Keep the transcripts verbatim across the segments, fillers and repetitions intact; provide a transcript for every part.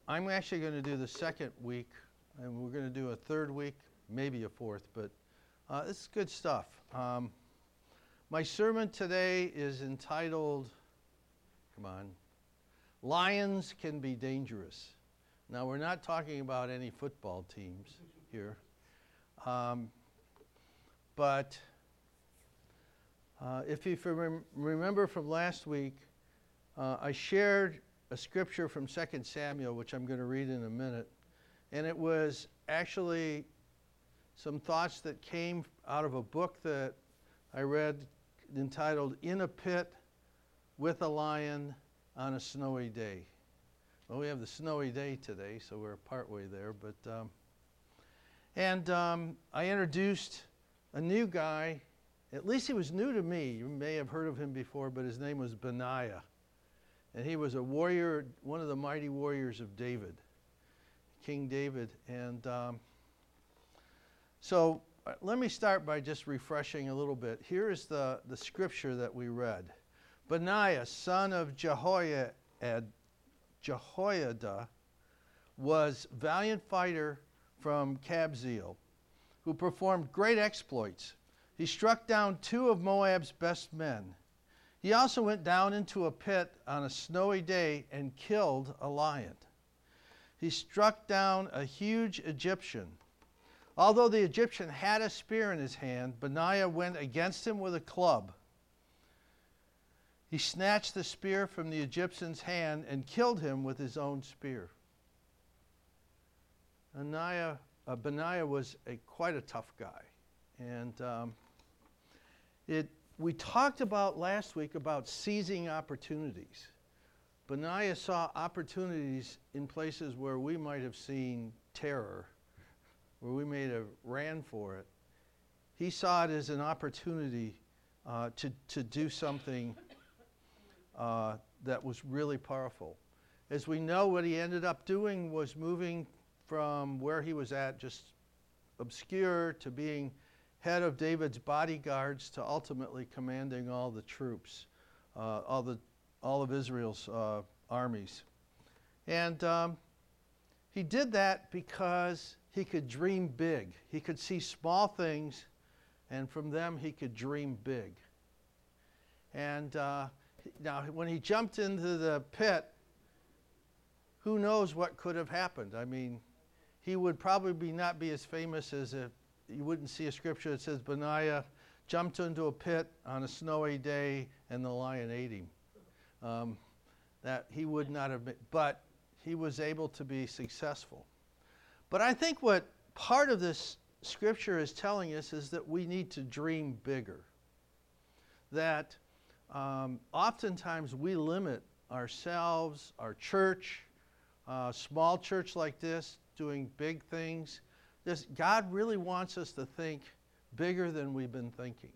I'm actually going to do the second week, and we're going to do a third week, maybe a fourth, but uh, this is good stuff. Um, my sermon today is entitled, come on, Lions Can Be Dangerous. Now, we're not talking about any football teams here, um, but uh, if you rem- remember from last week, uh, I shared a scripture from Second Samuel, which I'm going to read in a minute, and it was actually some thoughts that came out of a book that I read entitled In a Pit with a Lion on a Snowy Day. Well, we have the snowy day today, so we're partway there, but um, and um, I introduced a new guy. At least he was new to me. You may have heard of him before, but his name was Benaiah. And he was a warrior, one of the mighty warriors of David, King David. And um, so uh, let me start by just refreshing a little bit. Here is the, the scripture that we read. Benaiah, son of Jehoiada, Jehoiada, was valiant fighter from Kabzeel, who performed great exploits. He struck down two of Moab's best men. He also went down into a pit on a snowy day and killed a lion. He struck down a huge Egyptian. Although the Egyptian had a spear in his hand, Benaiah went against him with a club. He snatched the spear from the Egyptian's hand and killed him with his own spear. Benaiah, uh, Benaiah was a, quite a tough guy. And um, it We talked about last week about seizing opportunities. Benaiah saw opportunities in places where we might have seen terror, where we may have ran for it. He saw it as an opportunity uh, to, to do something uh, that was really powerful. As we know, what he ended up doing was moving from where he was at, just obscure, to being head of David's bodyguards, to ultimately commanding all the troops, uh, all the all of Israel's uh, armies. And um, he did that because he could dream big. He could see small things, and from them he could dream big. And uh, now when he jumped into the pit, who knows what could have happened? I mean, he would probably be not be as famous as if you wouldn't see a scripture that says Benaiah jumped into a pit on a snowy day and the lion ate him. Um, that he would not have been, but he was able to be successful. But I think what part of this scripture is telling us is that we need to dream bigger. That um, oftentimes we limit ourselves, our church, uh, small church like this, doing big things. This, God really wants us to think bigger than we've been thinking.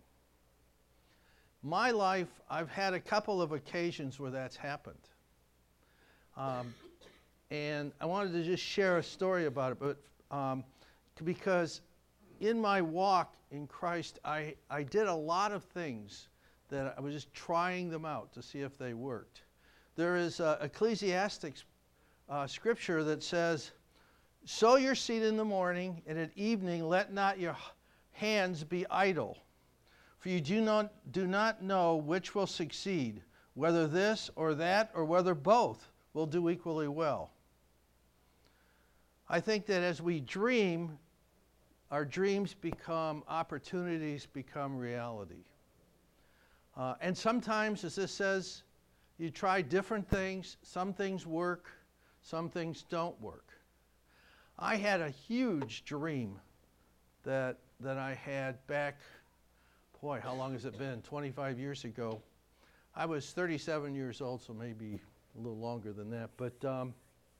My life, I've had a couple of occasions where that's happened. Um, and I wanted to just share a story about it, but um, because in my walk in Christ, I, I did a lot of things that I was just trying them out to see if they worked. There is a Ecclesiastes uh, scripture that says, sow your seed in the morning, and at evening let not your hands be idle. For you do not, do not know which will succeed, whether this or that, or whether both will do equally well. I think that as we dream, our dreams become opportunities, become reality. Uh, and sometimes, as this says, you try different things. Some things work, some things don't work. I had a huge dream that that I had back, boy, how long has it been? twenty-five years ago. I was thirty-seven years old, so maybe a little longer than that. But um,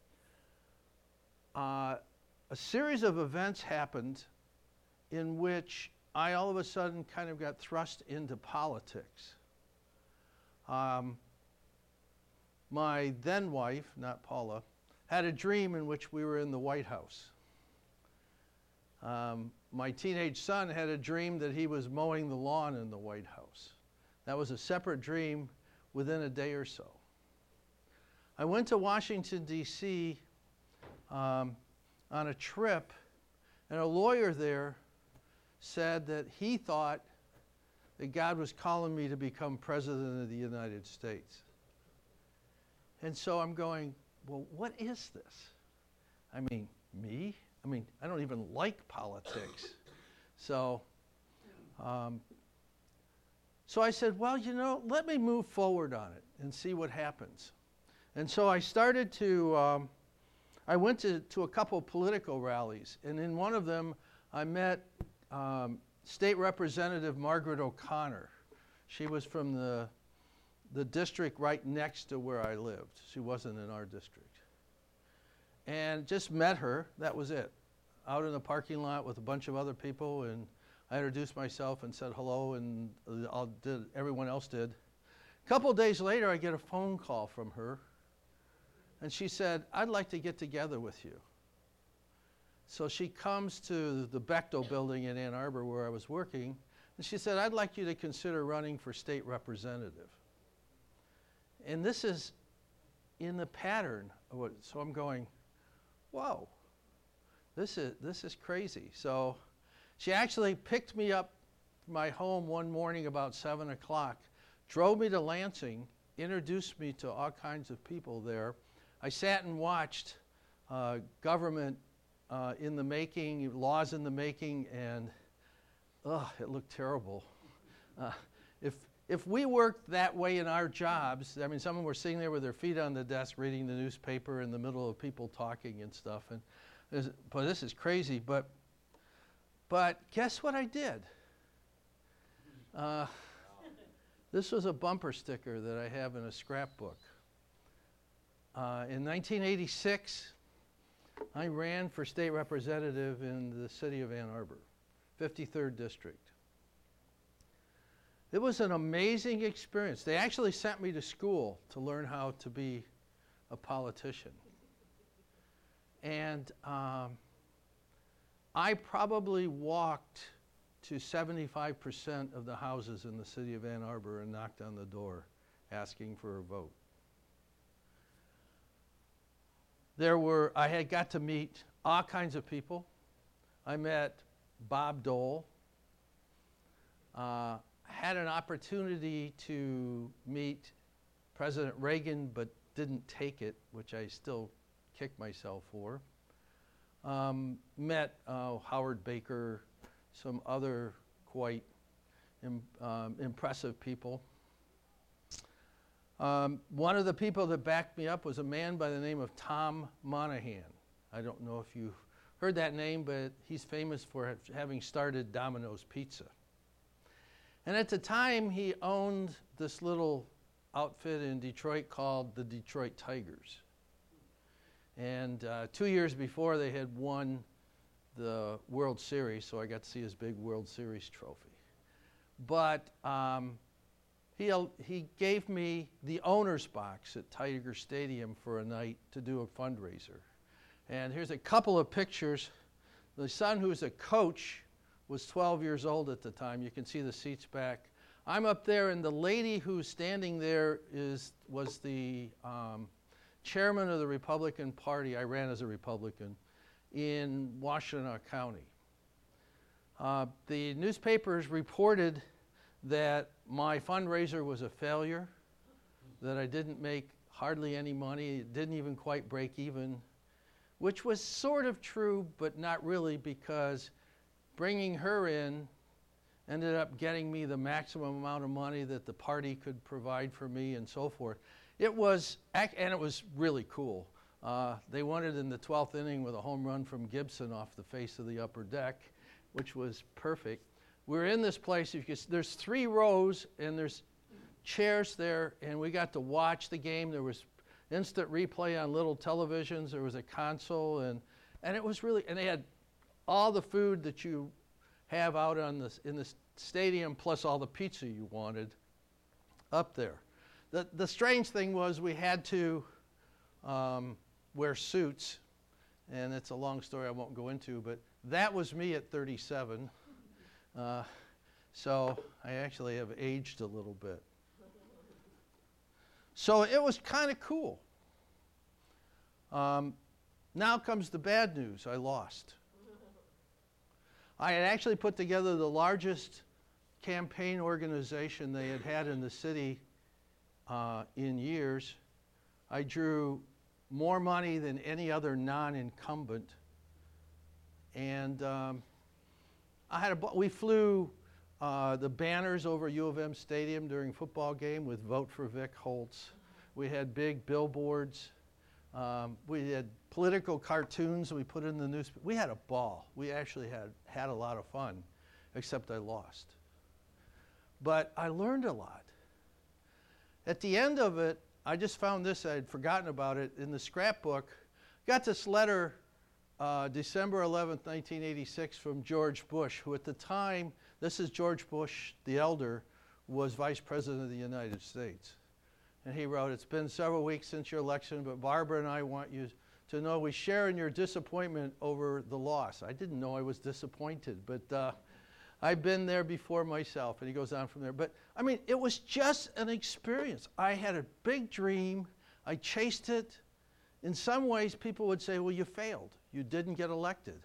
uh, a series of events happened in which I all of a sudden kind of got thrust into politics. Um, my then wife, not Paula, had a dream in which we were in the White House. Um, my teenage son had a dream that he was mowing the lawn in the White House. That was a separate dream within a day or so. I went to Washington, D C, um, on a trip, and a lawyer there said that he thought that God was calling me to become president of the United States. And so I'm going, well, what is this? I mean, me? I mean, I don't even like politics. So, um, so I said, well, you know, let me move forward on it and see what happens. And so I started to, um, I went to, to a couple of political rallies, and in one of them I met um, State Representative Margaret O'Connor. She was from the, the district right next to where I lived. She wasn't in our district. And just met her, that was it. Out in the parking lot with a bunch of other people, and I introduced myself and said hello, and I'll did, everyone else did. A couple days later, I get a phone call from her, and she said, I'd like to get together with you. So she comes to the Bechtel building in Ann Arbor where I was working, and she said, I'd like you to consider running for state representative. And this is in the pattern of what, so I'm going, whoa, this is, this is crazy. So she actually picked me up from my home one morning about seven o'clock, drove me to Lansing, introduced me to all kinds of people there. I sat and watched uh, government uh, in the making, laws in the making, and ugh, it looked terrible. Uh, if, if we worked that way in our jobs, I mean, someone were sitting there with their feet on the desk reading the newspaper in the middle of people talking and stuff, and this, but this is crazy. But, but guess what I did? Uh, this was a bumper sticker that I have in a scrapbook. Uh, in nineteen eighty-six, I ran for state representative in the city of Ann Arbor, fifty-third district. It was an amazing experience. They actually sent me to school to learn how to be a politician. And um, I probably walked to seventy-five percent of the houses in the city of Ann Arbor and knocked on the door asking for a vote. There were, I had got to meet all kinds of people. I met Bob Dole. Uh, had an opportunity to meet President Reagan, but didn't take it, which I still kick myself for. Um, met uh, Howard Baker, some other quite im um, impressive people. Um, one of the people that backed me up was a man by the name of Tom Monahan. I don't know if you've heard that name, but he's famous for ha having started Domino's Pizza. And at the time, he owned this little outfit in Detroit called the Detroit Tigers. And uh, two years before, they had won the World Series, so I got to see his big World Series trophy. But um, he, he gave me the owner's box at Tiger Stadium for a night to do a fundraiser. And here's a couple of pictures. The son, who's a coach, was twelve years old at the time. You can see the seats back. I'm up there, and the lady who's standing there is, was the um, chairman of the Republican Party. I ran as a Republican in Washtenaw County. Uh, the newspapers reported that my fundraiser was a failure, that I didn't make hardly any money, it didn't even quite break even, which was sort of true, but not really, because bringing her in ended up getting me the maximum amount of money that the party could provide for me and so forth. It was, and it was really cool. Uh, they won it in the twelfth inning with a home run from Gibson off the face of the upper deck, which was perfect. We're in this place, you can, there's three rows and there's chairs there, and we got to watch the game. There was instant replay on little televisions. There was a console, and, and it was really, and they had all the food that you have out on this, in the stadium, plus all the pizza you wanted up there. The, the strange thing was we had to um, wear suits, and it's a long story I won't go into, but that was me at thirty-seven. Uh, so I actually have aged a little bit. So it was kind of cool. Um, Now comes the bad news. I lost. I had actually put together the largest campaign organization they had had in the city uh, in years. I drew more money than any other non-incumbent. And um, I had a, we flew uh, the banners over U of M Stadium during football game with Vote for Vic Holtz. We had big billboards. Um, we had political cartoons we put in the newspaper. We had a ball. We actually had, had a lot of fun, except I lost. But I learned a lot. At the end of it, I just found this, I had forgotten about it, in the scrapbook. Got this letter uh, December eleventh, nineteen eighty-six from George Bush, who at the time, this is George Bush the elder, was Vice President of the United States. And he wrote, "It's been several weeks since your election, but Barbara and I want you to know we share in your disappointment over the loss." I didn't know I was disappointed, but uh, I've been there before myself. And he goes on from there. But, I mean, it was just an experience. I had a big dream. I chased it. In some ways, people would say, well, you failed. You didn't get elected.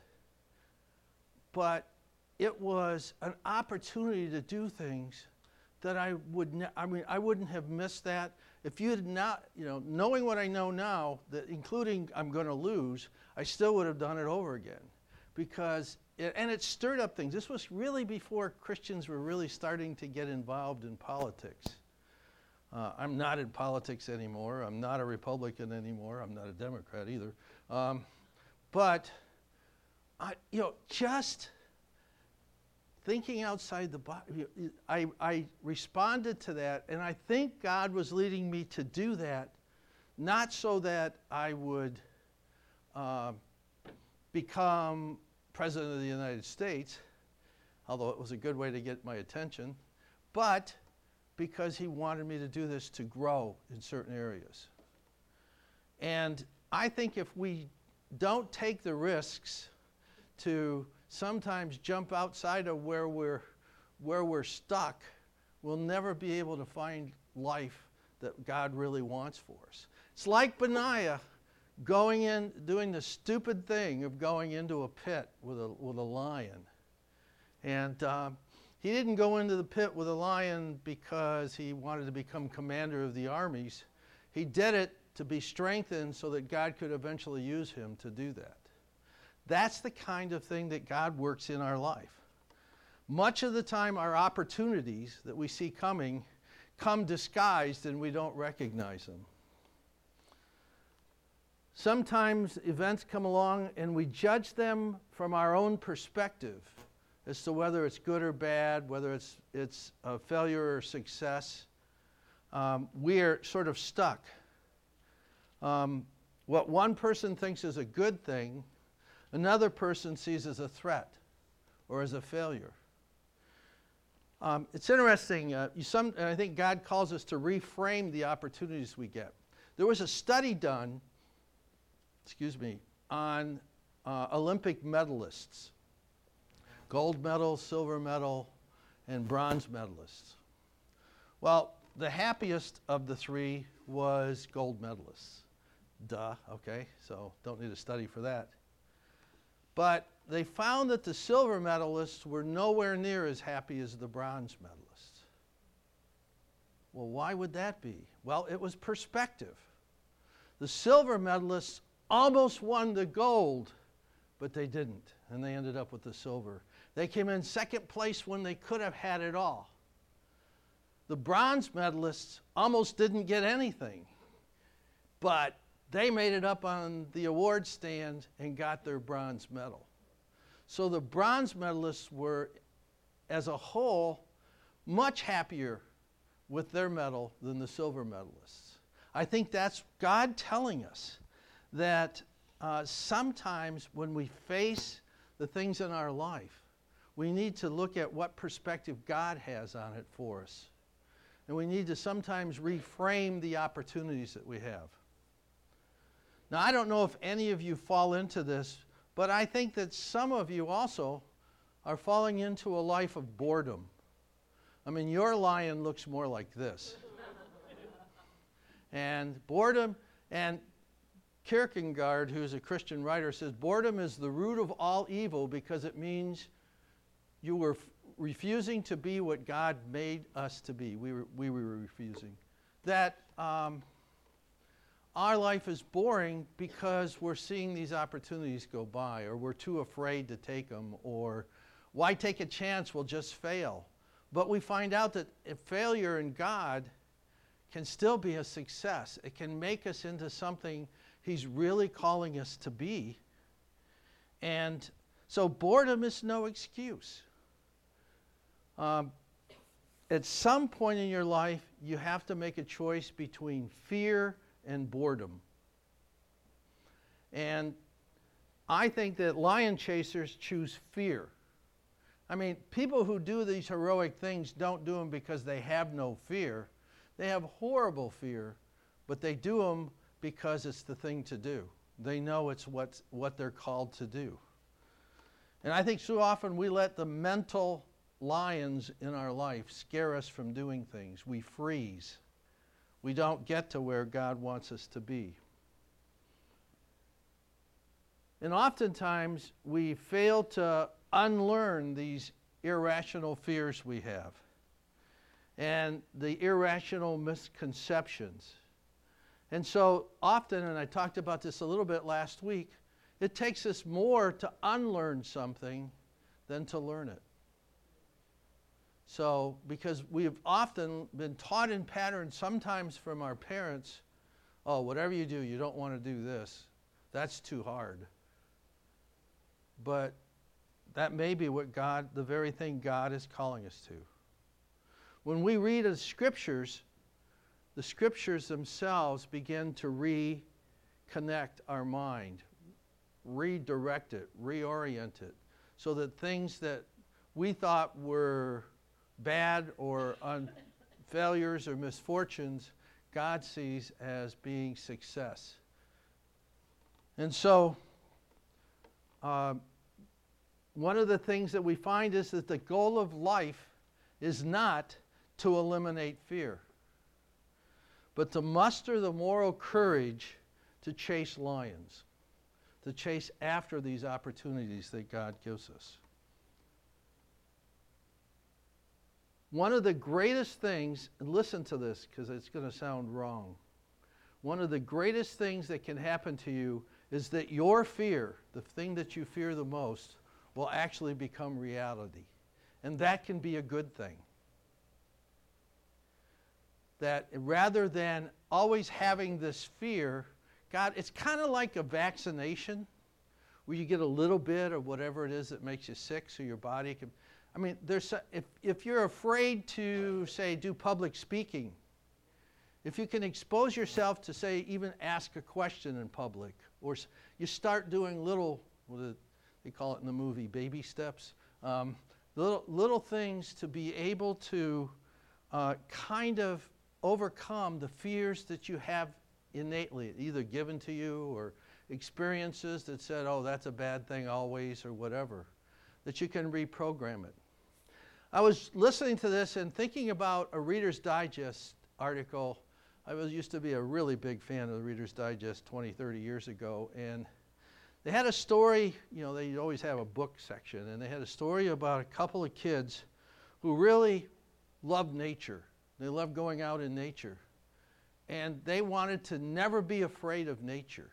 But it was an opportunity to do things that I would, ne- I mean, I wouldn't have missed that. If you had not, you know, knowing what I know now, that including I'm going to lose, I still would have done it over again. Because, it, and it stirred up things. This was really before Christians were really starting to get involved in politics. Uh, I'm not in politics anymore. I'm not a Republican anymore. I'm not a Democrat either. Um, but, I, you know, just thinking outside the box, I, I responded to that, and I think God was leading me to do that, not so that I would uh, become President of the United States, although it was a good way to get my attention, but because he wanted me to do this to grow in certain areas. And I think if we don't take the risks to sometimes jump outside of where we're, where we're stuck, we'll never be able to find life that God really wants for us. It's like Benaiah going in, doing the stupid thing of going into a pit with a, with a lion. And um, he didn't go into the pit with a lion because he wanted to become commander of the armies. He did it to be strengthened so that God could eventually use him to do that. That's the kind of thing that God works in our life. Much of the time, our opportunities that we see coming come disguised and we don't recognize them. Sometimes events come along and we judge them from our own perspective as to whether it's good or bad, whether it's, it's a failure or success. Um, we're sort of stuck. Um, what one person thinks is a good thing, another person sees as a threat or as a failure. Um, it's interesting. Uh, you some, and I think God calls us to reframe the opportunities we get. There was a study done, excuse me, on uh, Olympic medalists, gold medal, silver medal, and bronze medalists. Well, the happiest of the three was gold medalists. Duh, okay, so don't need a study for that. But they found that the silver medalists were nowhere near as happy as the bronze medalists. Well, why would that be? Well, it was perspective. The silver medalists almost won the gold, but they didn't, and they ended up with the silver. They came in second place when they could have had it all. The bronze medalists almost didn't get anything, but they made it up on the award stand and got their bronze medal. So the bronze medalists were, as a whole, much happier with their medal than the silver medalists. I think that's God telling us that uh, sometimes when we face the things in our life, we need to look at what perspective God has on it for us. And we need to sometimes reframe the opportunities that we have. Now, I don't know if any of you fall into this, but I think that some of you also are falling into a life of boredom. I mean, your lion looks more like this. And boredom, and Kierkegaard, who's a Christian writer, says, boredom is the root of all evil because it means you were f- refusing to be what God made us to be. We were, we were refusing. That um, our life is boring because we're seeing these opportunities go by, or we're too afraid to take them, or why take a chance? We'll just fail. But we find out that if failure in God can still be a success. It can make us into something He's really calling us to be. And so boredom is no excuse. Um, at some point in your life, you have to make a choice between fear and boredom. And I think that lion chasers choose fear. I mean, people who do these heroic things don't do them because they have no fear. They have horrible fear, but they do them because it's the thing to do. They know it's what's, what they're called to do. And I think so often we let the mental lions in our life scare us from doing things. We freeze. We don't get to where God wants us to be. And oftentimes we fail to unlearn these irrational fears we have and the irrational misconceptions. And so often, and I talked about this a little bit last week, it takes us more to unlearn something than to learn it. So, because we've often been taught in patterns, sometimes from our parents, oh, whatever you do, you don't want to do this. That's too hard. But that may be what God, the very thing God is calling us to. When we read the scriptures, the scriptures themselves begin to reconnect our mind, redirect it, reorient it, so that things that we thought were bad or un- failures or misfortunes, God sees as being success. And so, uh, one of the things that we find is that the goal of life is not to eliminate fear, but to muster the moral courage to chase lions, to chase after these opportunities that God gives us. One of the greatest things, and listen to this because it's going to sound wrong, one of the greatest things that can happen to you is that your fear, the thing that you fear the most, will actually become reality. And that can be a good thing. That rather than always having this fear, God, it's kind of like a vaccination where you get a little bit of whatever it is that makes you sick so your body can, I mean, there's if, if you're afraid to, say, do public speaking, if you can expose yourself to, say, even ask a question in public, or you start doing little, what they call it in the movie, baby steps, um, little, little things to be able to uh, kind of overcome the fears that you have innately, either given to you or experiences that said, oh, that's a bad thing always, or whatever, that you can reprogram it. I was listening to this and thinking about a Reader's Digest article. I was used to be a really big fan of the Reader's Digest twenty, thirty years ago, and they had a story, you know, they always have a book section, and they had a story about a couple of kids who really loved nature. They loved going out in nature. And they wanted to never be afraid of nature.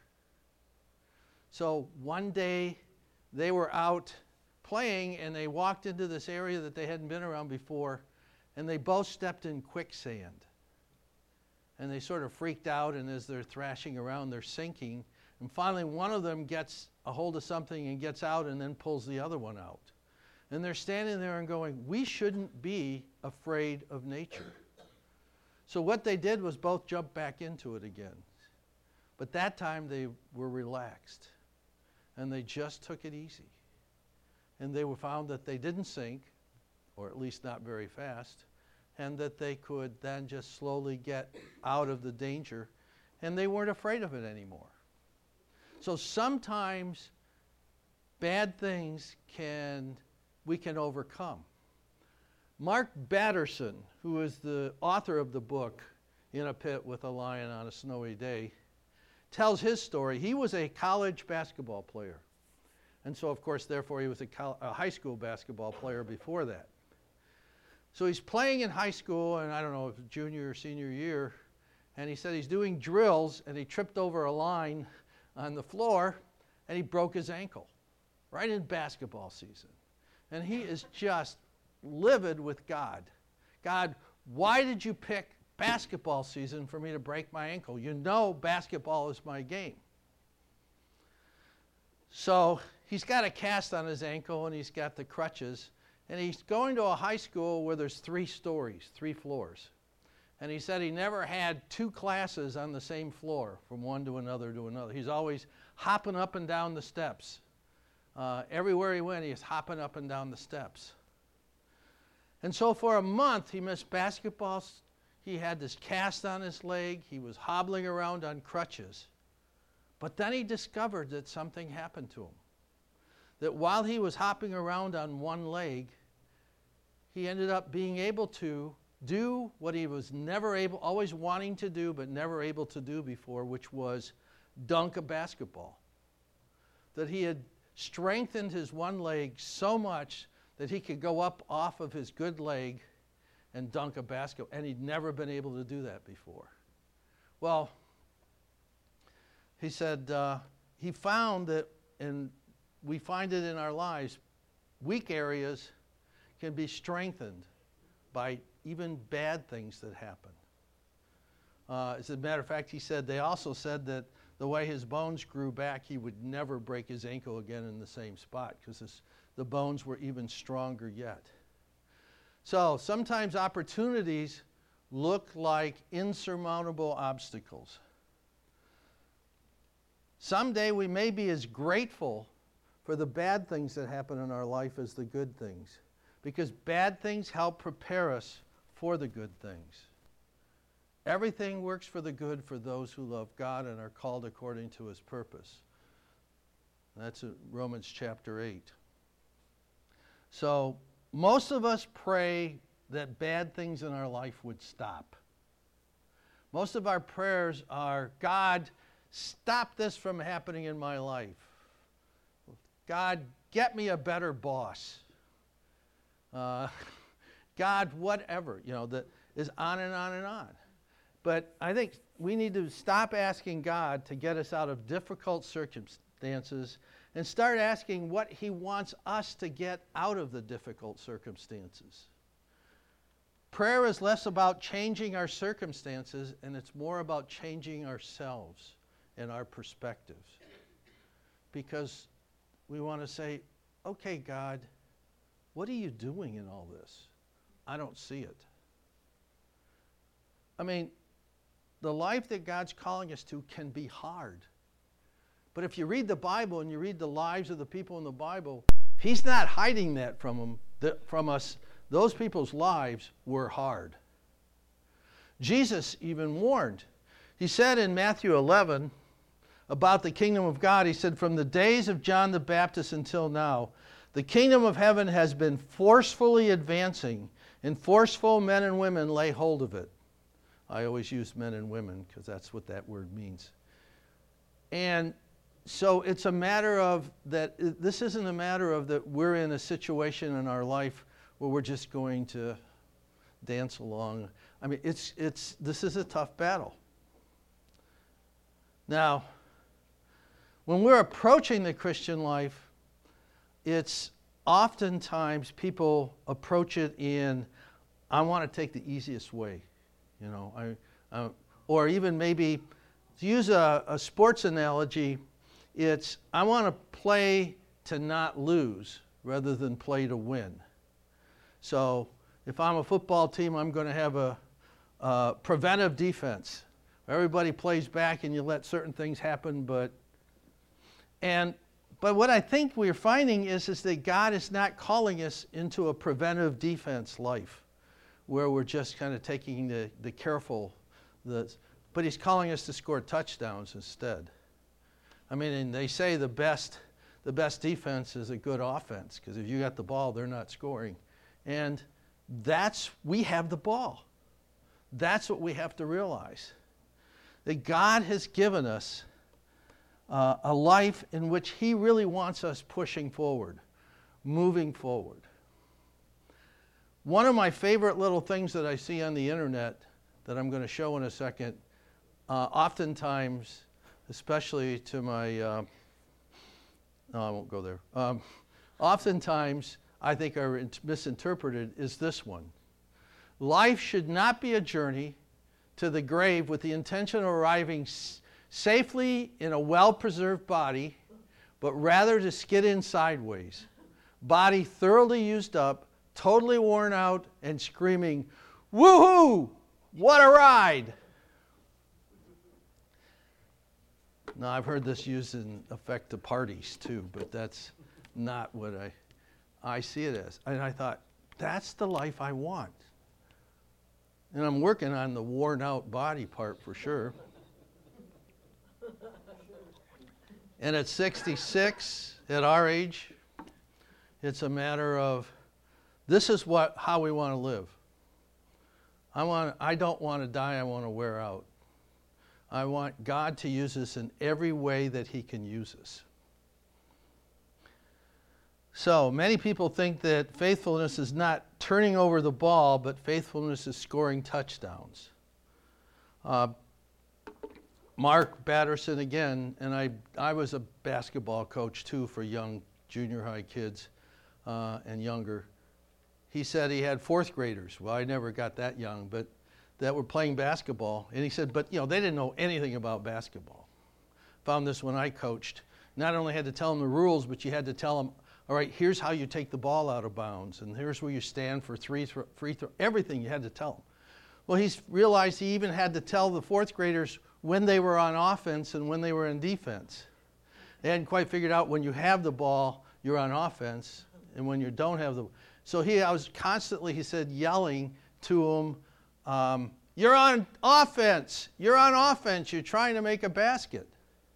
So one day they were out playing and they walked into this area that they hadn't been around before, and they both stepped in quicksand. And they sort of freaked out, and as they're thrashing around, they're sinking. And finally one of them gets a hold of something and gets out and then pulls the other one out. And they're standing there and going, we shouldn't be afraid of nature. So what they did was both jump back into it again. But that time they were relaxed. And they just took it easy. And they were found that they didn't sink, or at least not very fast, and that they could then just slowly get out of the danger, and they weren't afraid of it anymore. So sometimes bad things can, we can overcome. Mark Batterson, who is the author of the book In a Pit with a Lion on a Snowy Day, tells his story. He was a college basketball player. And so, of course, therefore, he was a, col- a high school basketball player before that. So he's playing in high school, and I don't know if it's junior or senior year, and he said he's doing drills, and he tripped over a line on the floor, and he broke his ankle right in basketball season. And he is just livid with God. God, why did you pick basketball season for me to break my ankle? You know basketball is my game. So he's got a cast on his ankle, and he's got the crutches, and he's going to a high school where there's three stories, three floors. And he said he never had two classes on the same floor from one to another to another. He's always hopping up and down the steps. Uh, everywhere he went, he was hopping up and down the steps. And so for a month, he missed basketball. He had this cast on his leg. He was hobbling around on crutches. But then he discovered that something happened to him. That while he was hopping around on one leg, he ended up being able to do what he was never able, always wanting to do, but never able to do before, which was dunk a basketball. That he had strengthened his one leg so much that he could go up off of his good leg and dunk a basketball, and he'd never been able to do that before. Well, he said uh, he found that, and we find it in our lives, weak areas can be strengthened by even bad things that happen. Uh, as a matter of fact, he said, they also said that the way his bones grew back, he would never break his ankle again in the same spot because the bones were even stronger yet. So sometimes opportunities look like insurmountable obstacles. Someday we may be as grateful for the bad things that happen in our life as the good things, because bad things help prepare us for the good things. Everything works for the good for those who love God and are called according to his purpose. That's in Romans chapter eight. So most of us pray that bad things in our life would stop. Most of our prayers are, God, stop this from happening in my life. God, get me a better boss. Uh, God, whatever, you know, that is on and on and on. But I think we need to stop asking God to get us out of difficult circumstances and start asking what he wants us to get out of the difficult circumstances. Prayer is less about changing our circumstances, and it's more about changing ourselves and our perspectives. Because we want to say, okay, God, what are you doing in all this? I don't see it. I mean, the life that God's calling us to can be hard. But if you read the Bible and you read the lives of the people in the Bible, he's not hiding that from them, that from us. Those people's lives were hard. Jesus even warned. He said in Matthew eleven about the kingdom of God, he said, from the days of John the Baptist until now, the kingdom of heaven has been forcefully advancing, and forceful men and women lay hold of it. I always use men and women because that's what that word means. And so it's a matter of that, this isn't a matter of that we're in a situation in our life where we're just going to dance along. I mean, it's it's this is a tough battle. Now, when we're approaching the Christian life, it's oftentimes people approach it in, I want to take the easiest way. You know, I, uh, or even maybe, to use a, a sports analogy, it's I want to play to not lose rather than play to win. So if I'm a football team, I'm going to have a, a preventive defense. Everybody plays back and you let certain things happen, but and but what I think we're finding is, is that God is not calling us into a preventive defense life where we're just kind of taking the, the careful, the, but he's calling us to score touchdowns instead. I mean, and they say the best, the best defense is a good offense, because if you got the ball, they're not scoring. And that's, we have the ball. That's what we have to realize. That God has given us uh, a life in which he really wants us pushing forward, moving forward. One of my favorite little things that I see on the internet that I'm going to show in a second, uh, oftentimes, especially to my, uh, no, I won't go there. Um, oftentimes, I think are misinterpreted, is this one. Life should not be a journey to the grave with the intention of arriving s- safely in a well-preserved body, but rather to skid in sideways. Body thoroughly used up, totally worn out, and screaming, "Woohoo! What a ride!" Now, I've heard this used in effect to parties too, but that's not what I, I see it as. And I thought, that's the life I want. And I'm working on the worn out body part for sure. And at sixty-six, at our age, it's a matter of, this is what how we want to live. I want I don't want to die, I want to wear out. I want God to use us in every way that he can use us. So many people think that faithfulness is not turning over the ball, but faithfulness is scoring touchdowns. Uh, Mark Batterson again, and I, I was a basketball coach too for young junior high kids uh, and younger. He said he had fourth graders. Well, I never got that young, but that were playing basketball. And he said, but you know, they didn't know anything about basketball. Found this when I coached. Not only had to tell them the rules, but you had to tell them, all right, here's how you take the ball out of bounds, and here's where you stand for three th- free throw. Everything you had to tell them. Well, he's realized he even had to tell the fourth graders when they were on offense and when they were in defense. They hadn't quite figured out when you have the ball, you're on offense, and when you don't have the. So he, I was constantly, he said, yelling to them, um, "You're on offense. You're on offense. You're trying to make a basket."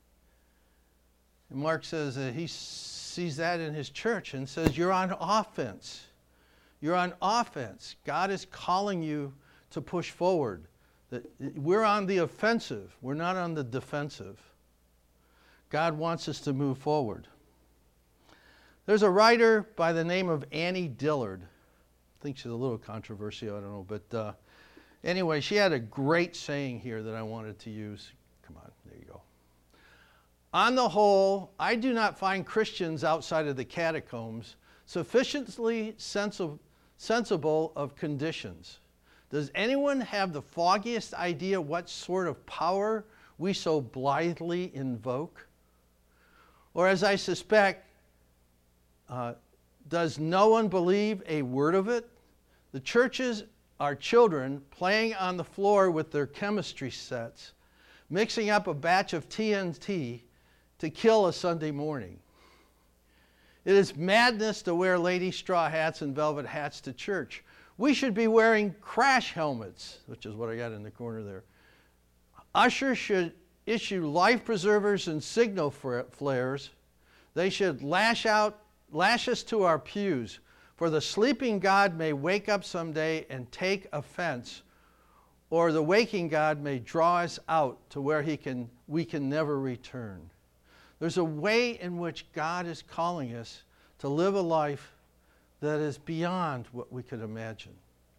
And Mark says uh, he sees that in his church and says, "You're on offense. You're on offense. God is calling you to push forward. That we're on the offensive. We're not on the defensive. God wants us to move forward." There's a writer by the name of Annie Dillard. I think she's a little controversial, I don't know. But uh, anyway, she had a great saying here that I wanted to use. Come on, there you go. "On the whole, I do not find Christians outside of the catacombs sufficiently sensi- sensible of conditions. Does anyone have the foggiest idea what sort of power we so blithely invoke? Or as I suspect, uh, does no one believe a word of it? The churches are children playing on the floor with their chemistry sets, mixing up a batch of T N T to kill a Sunday morning. It is madness to wear lady straw hats and velvet hats to church. We should be wearing crash helmets," which is what I got in the corner there. "Ushers should issue life preservers and signal flares. They should lash out, lash us to our pews, for the sleeping God may wake up someday and take offense, or the waking God may draw us out to where he can, we can never return." There's a way in which God is calling us to live a life that is beyond what we could imagine.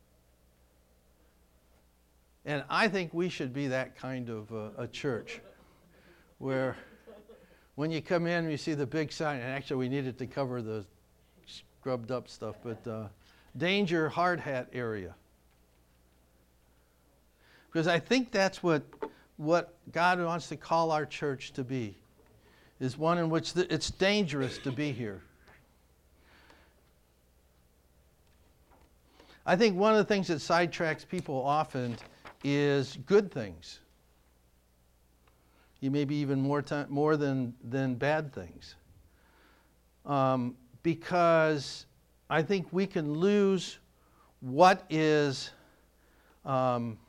And I think we should be that kind of uh, a church where when you come in, you see the big sign, and actually we needed to cover the scrubbed up stuff, but uh, danger hard hat area. Because I think that's what, what God wants to call our church to be, is one in which the, it's dangerous to be here. I think one of the things that sidetracks people often is good things. You maybe even more time, more than than bad things. Um, because I think we can lose what is um,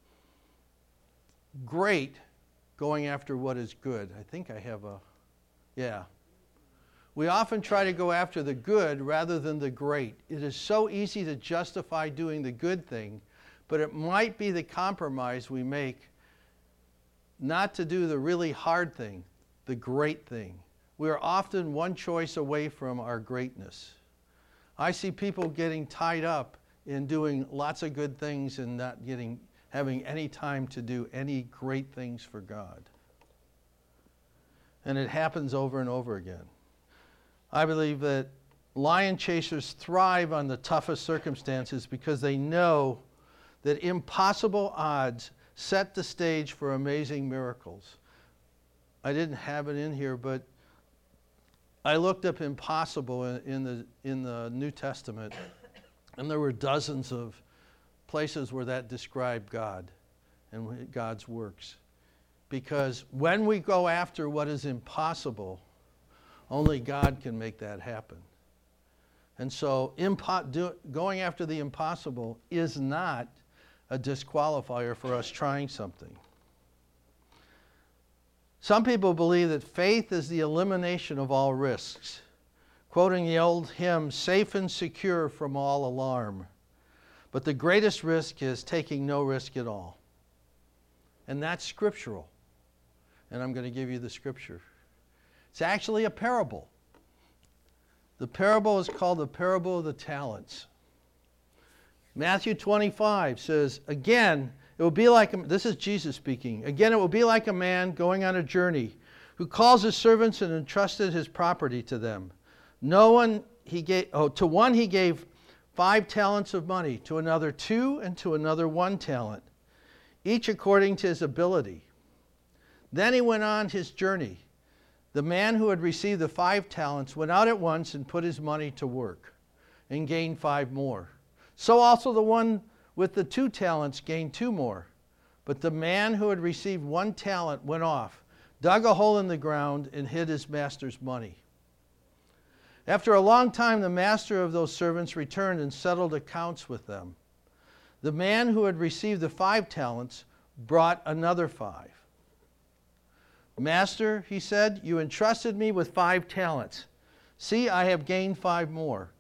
great going after what is good. I think I have a, yeah. We often try to go after the good rather than the great. It is so easy to justify doing the good thing, but it might be the compromise we make not to do the really hard thing, the great thing. We are often one choice away from our greatness. I see people getting tied up in doing lots of good things and not getting, having any time to do any great things for God. And it happens over and over again. I believe that lion chasers thrive on the toughest circumstances because they know that impossible odds set the stage for amazing miracles. I didn't have it in here, but I looked up impossible in, in the in the New Testament, and there were dozens of places where that described God and God's works. Because when we go after what is impossible, only God can make that happen. And so impo- do, going after the impossible is not a disqualifier for us trying something. Some people believe that faith is the elimination of all risks. Quoting the old hymn, safe and secure from all alarm. But the greatest risk is taking no risk at all. And that's scriptural. And I'm going to give you the scripture. It's actually a parable. The parable is called the parable of the talents. Matthew twenty-five says, again, it will be like, a, this is Jesus speaking, again, it will be like a man going on a journey who calls his servants and entrusted his property to them. No one he gave, oh, to one he gave five talents of money, to another two, and to another one talent, each according to his ability. Then he went on his journey. The man who had received the five talents went out at once and put his money to work and gained five more. So also the one with the two talents gained two more. But the man who had received one talent went off, dug a hole in the ground, and hid his master's money. After a long time, the master of those servants returned and settled accounts with them. The man who had received the five talents brought another five. Master, he said, you entrusted me with five talents. See, I have gained five more.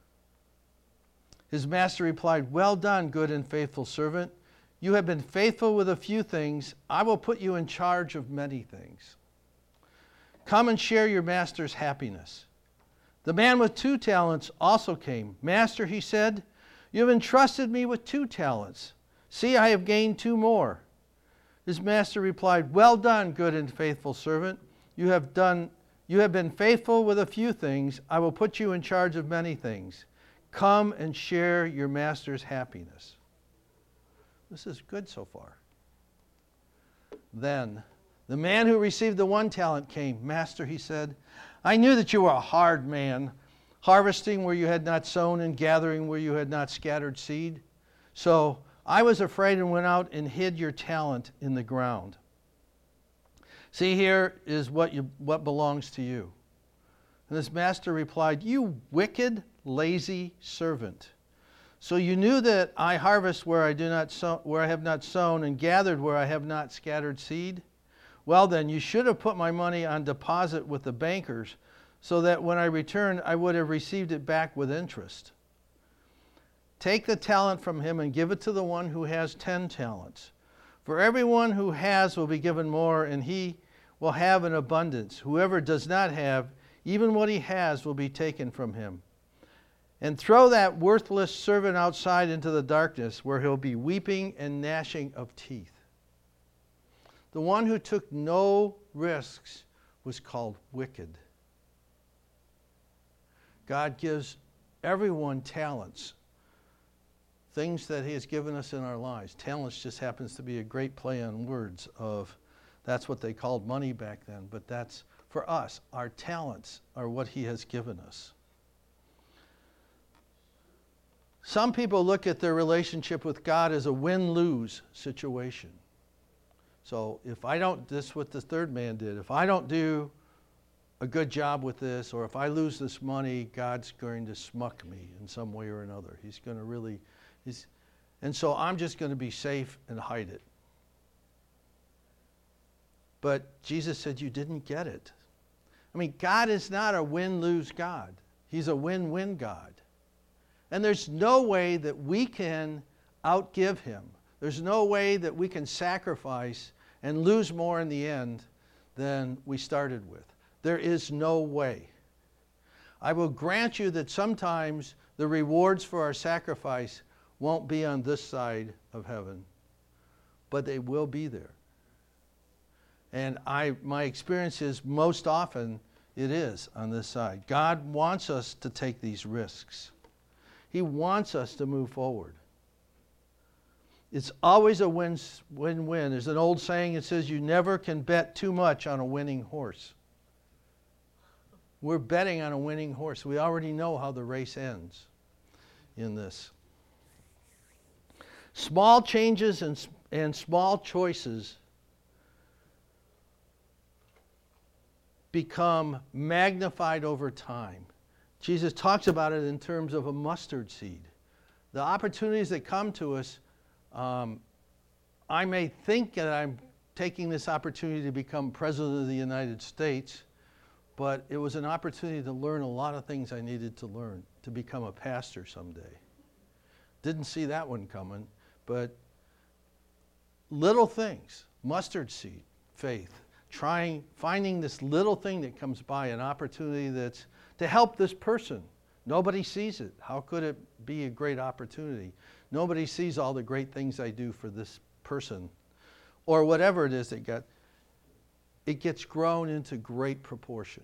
His master replied, well done, good and faithful servant. You have been faithful with a few things. I will put you in charge of many things. Come and share your master's happiness. The man with two talents also came. Master, he said, you have entrusted me with two talents. See, I have gained two more. His master replied, well done, good and faithful servant. You have done, you have been faithful with a few things. I will put you in charge of many things. Come and share your master's happiness. This is good so far. Then the man who received the one talent came. Master, he said, I knew that you were a hard man, harvesting where you had not sown and gathering where you had not scattered seed. So I was afraid and went out and hid your talent in the ground. See, here is what you, what belongs to you. And his master replied, you wicked, lazy servant. So you knew that I harvest where I do not sow, where I have not sown, and gathered where I have not scattered seed? Well then, you should have put my money on deposit with the bankers, so that when I returned, I would have received it back with interest. Take the talent from him and give it to the one who has ten talents. For everyone who has will be given more, and he will have an abundance. Whoever does not have, even what he has will be taken from him. And throw that worthless servant outside into the darkness, where he'll be weeping and gnashing of teeth. The one who took no risks was called wicked. God gives everyone talents, things that he has given us in our lives. Talents just happens to be a great play on words of, that's what they called money back then, but that's for us. Our talents are what he has given us. Some people look at their relationship with God as a win-lose situation. So if I don't, this is what the third man did. If I don't do a good job with this, or if I lose this money, God's going to smuck me in some way or another. He's going to really, he's, and so I'm just going to be safe and hide it. But Jesus said you didn't get it. I mean, God is not a win-lose God. He's a win-win God. And there's no way that we can outgive him. There's no way that we can sacrifice and lose more in the end than we started with. There is no way. I will grant you that sometimes the rewards for our sacrifice won't be on this side of heaven, but they will be there. And I, my experience is most often it is on this side. God wants us to take these risks. He wants us to move forward. It's always a win, win-win. There's an old saying that says you never can bet too much on a winning horse. We're betting on a winning horse. We already know how the race ends in this. Small changes and, and small choices become magnified over time. Jesus talks about it in terms of a mustard seed. The opportunities that come to us, um, I may think that I'm taking this opportunity to become President of the United States, but it was an opportunity to learn a lot of things I needed to learn to become a pastor someday. Didn't see that one coming, but little things, mustard seed, faith. Trying, finding this little thing that comes by, an opportunity that's to help this person. Nobody sees it. How could it be a great opportunity? Nobody sees all the great things I do for this person. Or whatever it is that got, it gets grown into great proportion.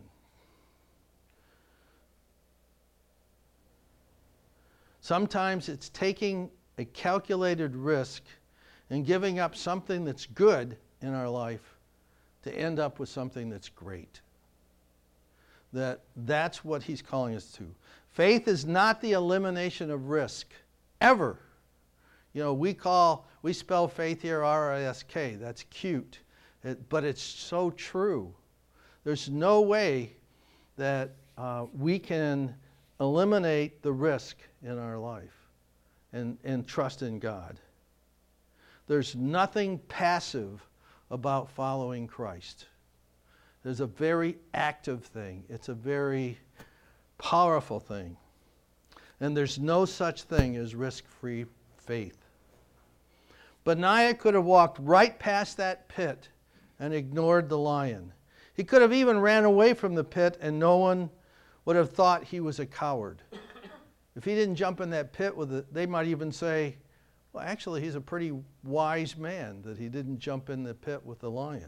Sometimes it's taking a calculated risk and giving up something that's good in our life to end up with something that's great. That that's what he's calling us to. Faith is not the elimination of risk, ever. You know, we call, we spell faith here R I S K. That's cute. It, but it's so true. There's no way that uh, we can eliminate the risk in our life and, and trust in God. There's nothing passive about following Christ. There's a very active thing. It's a very powerful thing. And there's no such thing as risk-free faith. Benaiah could have walked right past that pit and ignored the lion. He could have even ran away from the pit and no one would have thought he was a coward. If he didn't jump in that pit with it, they might even say, well, actually, he's a pretty wise man that he didn't jump in the pit with the lion.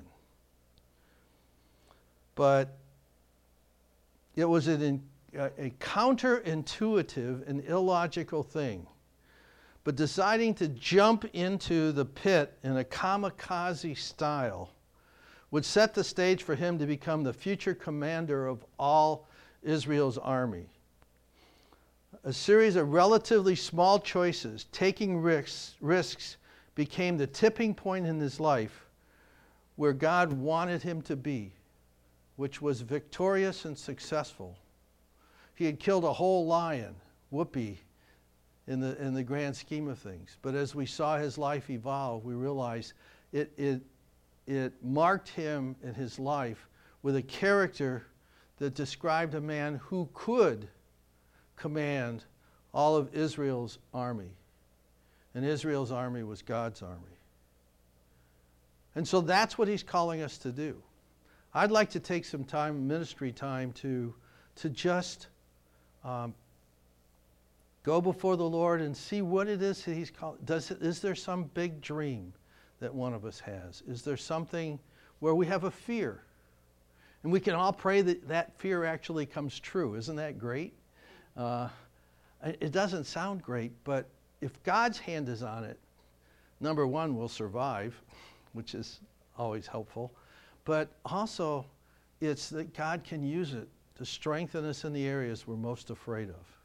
But it was an, a, a counterintuitive and illogical thing. But deciding to jump into the pit in a kamikaze style would set the stage for him to become the future commander of all Israel's army. A series of relatively small choices, taking risks, risks became the tipping point in his life where God wanted him to be, which was victorious and successful. He had killed a whole lion, whoopee, in the, in the grand scheme of things. But as we saw his life evolve, we realized it, it, it marked him in his life with a character that described a man who could command all of Israel's army. And Israel's army was God's army. And so that's what he's calling us to do. I'd like to take some time, ministry time, to, to just um, go before the Lord and see what it is that he's calling. Does it, is there some big dream that one of us has? Is there something where we have a fear? And we can all pray that that fear actually comes true. Isn't that great? Uh, it doesn't sound great, but if God's hand is on it, number one, we'll survive, which is always helpful. But also, it's that God can use it to strengthen us in the areas we're most afraid of.